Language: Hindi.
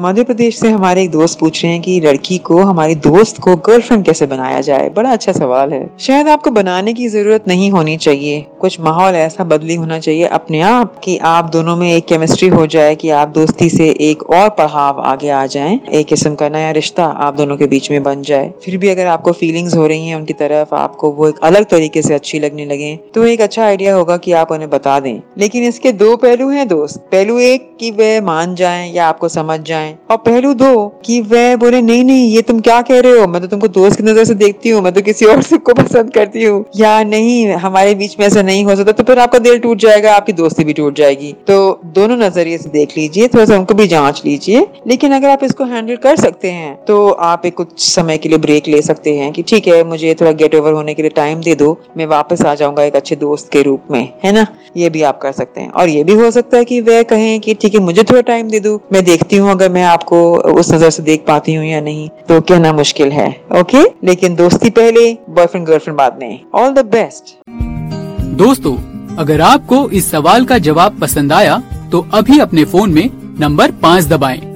मध्य प्रदेश से हमारे एक दोस्त पूछ रहे हैं कि लड़की को, हमारी दोस्त को गर्लफ्रेंड कैसे बनाया जाए। बड़ा अच्छा सवाल है। शायद आपको बनाने की जरूरत नहीं होनी चाहिए, कुछ माहौल ऐसा बदली होना चाहिए अपने आप कि आप दोनों में एक केमिस्ट्री हो जाए कि आप दोस्ती से एक और पड़ाव आगे आ जाएं, एक किस्म का नया रिश्ता आप दोनों के बीच में बन जाए। फिर भी अगर आपको फीलिंग्स हो रही हैं उनकी तरफ, आपको वो एक अलग तरीके से अच्छी लगने लगे, तो एक अच्छा आइडिया होगा कि आप उन्हें बता दें। लेकिन इसके दो पहलू हैं दोस्त। पहलू एक कि वह मान जाएं या आपको समझ जाएं, और पहलू दो कि वह बोले नहीं नहीं ये तुम क्या कह रहे हो, मैं तो तुमको दोस्त की नजर से देखती हूँ, मैं तो किसी और से को पसंद करती हूँ, या नहीं हमारे बीच में ऐसा नहीं हो सकता। तो फिर आपका दिल टूट जाएगा, आपकी दोस्ती भी टूट जाएगी। तो दोनों नजरिए से देख लीजिए, थोड़ा सा उनको भी जांच लीजिए। लेकिन अगर आप इसको हैंडल कर सकते हैं तो आप एक कुछ समय के लिए ब्रेक ले सकते हैं कि ठीक है, मुझे थोड़ा गेट ओवर होने के लिए टाइम दे दो, मैं वापस आ जाऊंगा एक अच्छे दोस्त के रूप में, है ना। ये भी आप कर सकते हैं। और ये भी हो सकता है कि वह कहें कि ठीक है, मुझे थोड़ा टाइम दे दो, मैं देखती हूँ अगर मैं आपको उस नजर से देख पाती हूँ या नहीं। तो कहना मुश्किल है, ओके। लेकिन दोस्ती पहले, बॉयफ्रेंड गर्लफ्रेंड बाद में। ऑल द बेस्ट दोस्तों। अगर आपको इस सवाल का जवाब पसंद आया तो अभी अपने फोन में नंबर 5 दबाएं।